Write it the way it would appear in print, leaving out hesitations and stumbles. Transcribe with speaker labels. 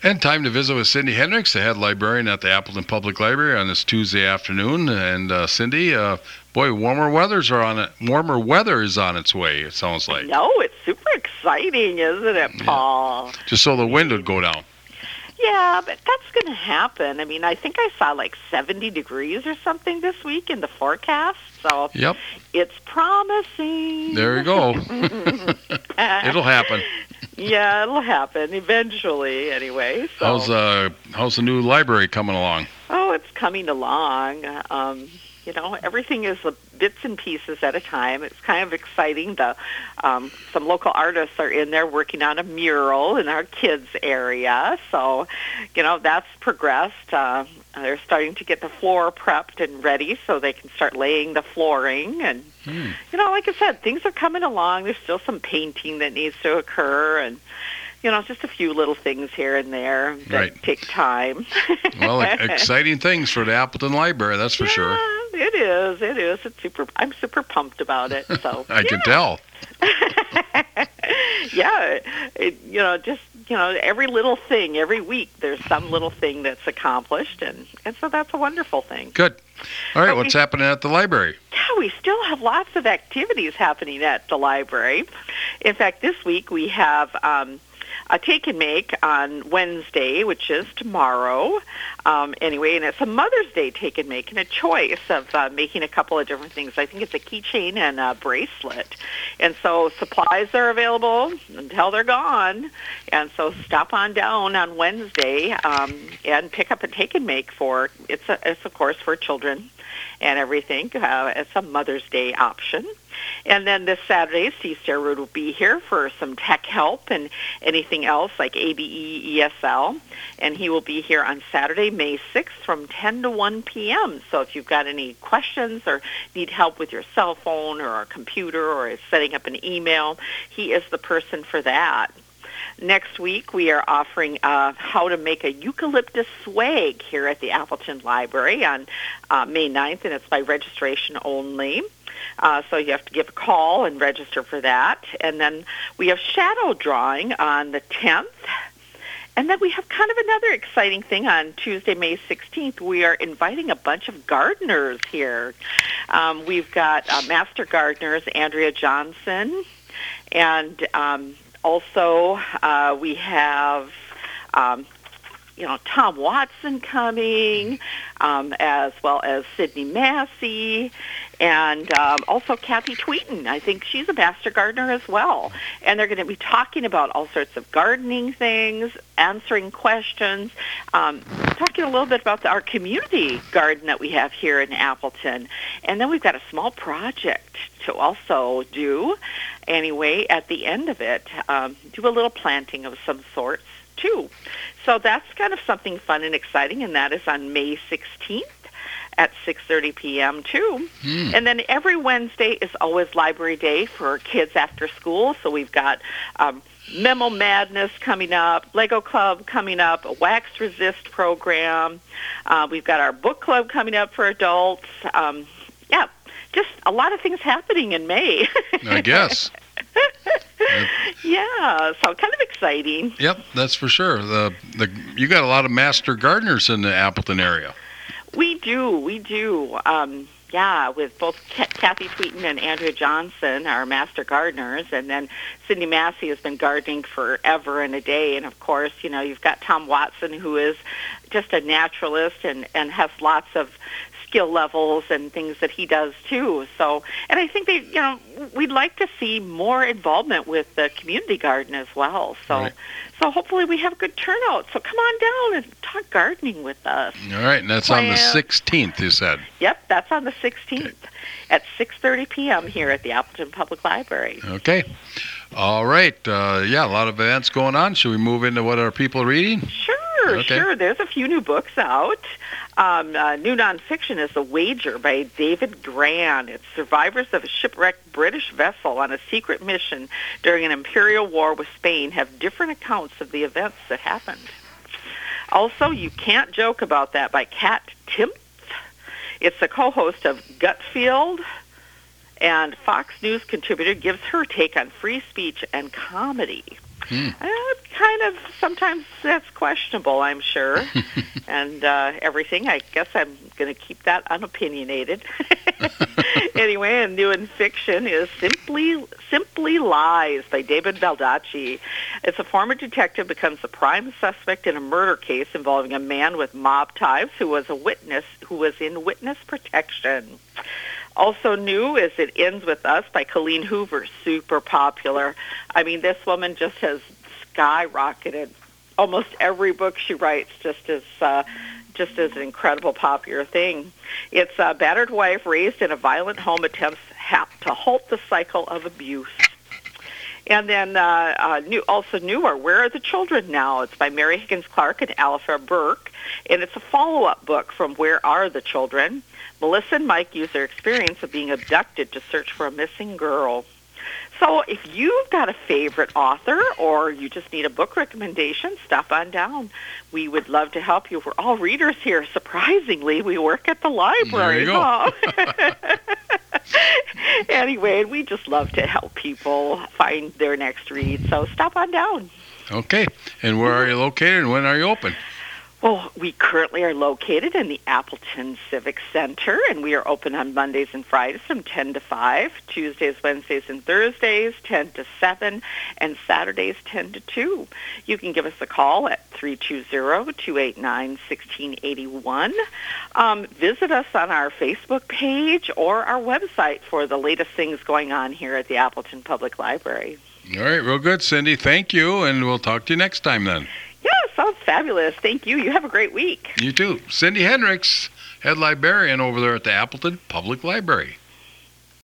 Speaker 1: And time to visit with Cindy Hendricks, the head librarian at the Appleton Public Library on this Tuesday afternoon. And Cindy, boy, warmer weather is on its way, it sounds like.
Speaker 2: No, it's super exciting, isn't it, Paul?
Speaker 1: Yeah. Just so the wind would go down.
Speaker 2: Yeah, but that's going to happen. I mean, I think I saw like 70 degrees or something this week in the forecast. So
Speaker 1: yep.
Speaker 2: It's promising.
Speaker 1: There you go. It'll happen.
Speaker 2: Yeah, it'll happen eventually anyway. So.
Speaker 1: How's the new library coming along?
Speaker 2: Oh, it's coming along. Everything is bits and pieces at a time. It's kind of exciting. Some local artists are in there working on a mural in our kids' area. So, that's progressed. They're starting to get the floor prepped and ready so they can start laying the flooring. And, like I said, things are coming along. There's still some painting that needs to occur and, just a few little things here and there that take time.
Speaker 1: Well, exciting things for the Appleton Library, that's for sure.
Speaker 2: It is. I'm super pumped about it. So
Speaker 1: I can tell.
Speaker 2: Yeah, every little thing, every week, there's some little thing that's accomplished, and so that's a wonderful thing.
Speaker 1: Good. All right, what's happening at the library?
Speaker 2: Yeah, we still have lots of activities happening at the library. In fact, this week we have a take and make on Wednesday, which is tomorrow. And it's a Mother's Day take and make and a choice of making a couple of different things. I think it's a keychain and a bracelet. And so supplies are available until they're gone. And so stop on down on Wednesday and pick up a take and make it's of course for children and everything. It's a Mother's Day option. And then this Saturday, Steve Starwood will be here for some tech help and anything else like ABE, ESL. And he will be here on Saturday, May 6th from 10 to 1 p.m. So if you've got any questions or need help with your cell phone or a computer or setting up an email, he is the person for that. Next week, we are offering how to make a eucalyptus swag here at the Appleton Library on May 9th, and it's by registration only. So you have to give a call and register for that. And then we have shadow drawing on the 10th. And then we have kind of another exciting thing on Tuesday, May 16th. We are inviting a bunch of gardeners here. We've got master gardeners, Andrea Johnson, and also we have Tom Watson coming, as well as Sydney Massey, and also Kathy Tweeton. I think she's a master gardener as well. And they're going to be talking about all sorts of gardening things, answering questions, talking a little bit about our community garden that we have here in Appleton. And then we've got a small project to also do. Anyway, at the end of it, do a little planting of some sorts, too. So that's kind of something fun and exciting, and that is on May 16th at 6:30 p.m., too. And then every Wednesday is always Library Day for kids after school, so we've got Memo Madness coming up, Lego Club coming up, a Wax Resist program. We've got our book club coming up for adults. Just a lot of things happening in May.
Speaker 1: I guess.
Speaker 2: Yeah, so kind of exciting.
Speaker 1: Yep, that's for sure. You got a lot of master gardeners in the Appleton area.
Speaker 2: We do. With both Kathy Tweeton and Andrea Johnson, our master gardeners, and then Sydney Massey has been gardening forever and a day. And, of course, you've got Tom Watson, who is just a naturalist and has lots of skill levels and things that he does too. So, and I think we'd like to see more involvement with the community garden as well. So,
Speaker 1: right.
Speaker 2: So hopefully we have a good turnout. So come on down and talk gardening with us.
Speaker 1: All right, and that's on the 16th, you said.
Speaker 2: Yep, that's on the 16th at 6:30 p.m. here at the Appleton Public Library.
Speaker 1: Okay. All right. A lot of events going on. Should we move into what are people reading?
Speaker 2: Sure. There's a few new books out. New nonfiction is The Wager by David Gran. It's survivors of a shipwrecked British vessel on a secret mission during an imperial war with Spain have different accounts of the events that happened. Also, You Can't Joke About That by Kat Timpf. It's the co-host of Gutfield, and Fox News contributor gives her take on free speech and comedy. Kind of, sometimes that's questionable, I'm sure. And everything, I guess I'm going to keep that unopinionated. Anyway, and new in fiction is Simply Lies by David Baldacci. It's a former detective becomes the prime suspect in a murder case involving a man with mob ties who was in witness protection. Also new is It Ends With Us by Colleen Hoover, super popular. I mean, this woman just has skyrocketed. Almost every book she writes just as an incredible popular thing. It's a battered wife raised in a violent home attempts to halt the cycle of abuse. And then new are Where Are the Children Now? It's by Mary Higgins Clark and Alifa Burke, and it's a follow-up book from Where Are the Children? Melissa and Mike use their experience of being abducted to search for a missing girl. So if you've got a favorite author or you just need a book recommendation, stop on down. We would love to help you. We're all readers here. Surprisingly, we work at the library.
Speaker 1: There you go.
Speaker 2: Anyway, we just love to help people find their next read. So stop on down.
Speaker 1: Okay. And where are you located and when are you open?
Speaker 2: Well, we currently are located in the Appleton Civic Center, and we are open on Mondays and Fridays from 10 to 5, Tuesdays, Wednesdays, and Thursdays, 10 to 7, and Saturdays, 10 to 2. You can give us a call at 320-289-1681. Visit us on our Facebook page or our website for the latest things going on here at the Appleton Public Library.
Speaker 1: All right, real good, Cindy. Thank you, and we'll talk to you next time then.
Speaker 2: Yeah, sounds fabulous. Thank you. You have a great week.
Speaker 1: You too. Cindy Hendricks, head librarian over there at the Appleton Public Library.